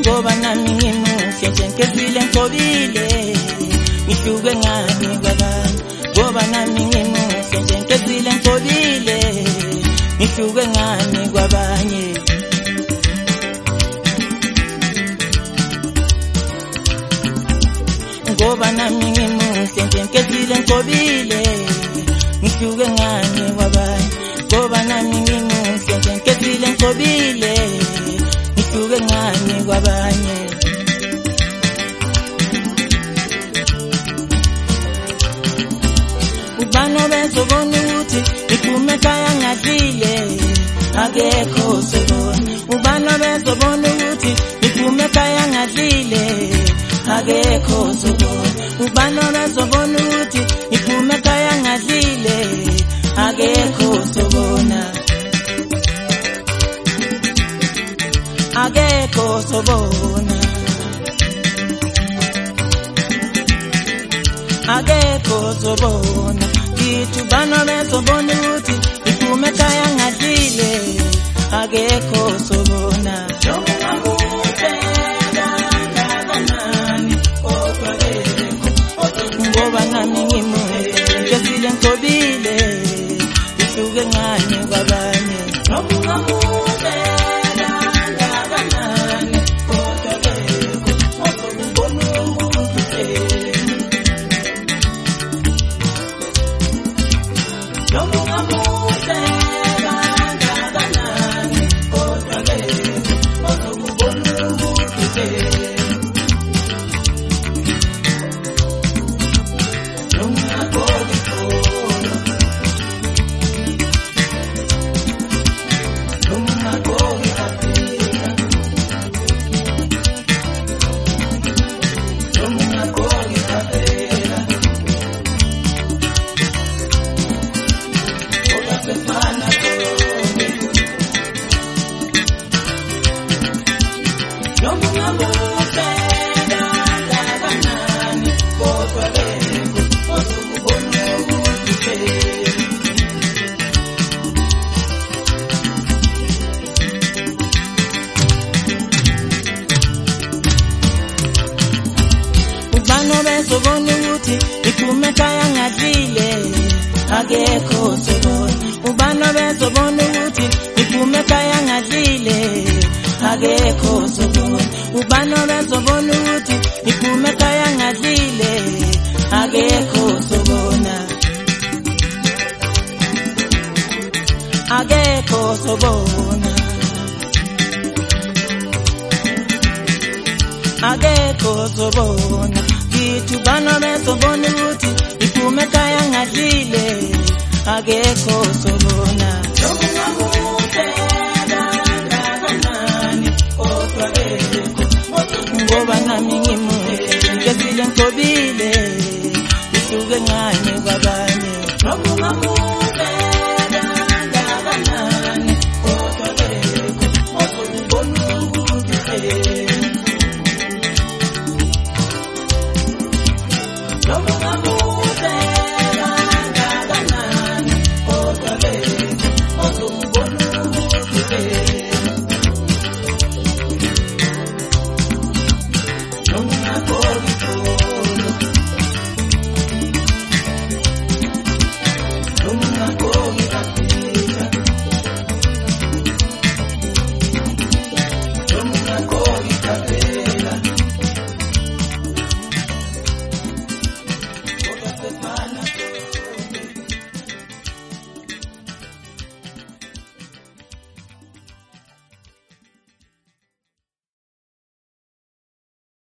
ngoba nami ngimuhle njenkezile ngobile ngihluke ngani kwabanye ngoba nami ngimuhle njenkezile ngobile ngihluke ngani kwabanye ngoba nami ngimuhle njenkezile ngobile ngihluke ngani kwabanye ngoba nami ngimuhle njenkezile ngobile ngihluke ngani kwabanye ubano bezobona ukuthi ngiphume ekhaya ngadlile akekho sobona ubano bezobona ukuthi ngiphume ekhaya ngadlile akekho sobona ubano bezobona ukuthi ngiphume ekhaya ngadlile akekho sobona akekho sobona akekho sobona kithi ubano bezobona ukuthi ngiphume ekhaya ngadlile akekho sobona ngoba nami ngimuhle njenkezile ngobile ngihluke ngani kwabanye bezobona ukuthi ngiphume ekhaya ngadlile akekho sobona ubano bezobona ukuthi ngiphume ekhaya ngadlile akekho sobona ubano bezobona ukuthi ngiphume ekhaya ngadlile akekho sobona akekho sobona akekho sobona kithi ubano bezobona ukuthi ngiphume ekhaya ngadlile akekho sobona ngoba nami ngimuhle njenkezile ngobile ngihluke ngani kwabanye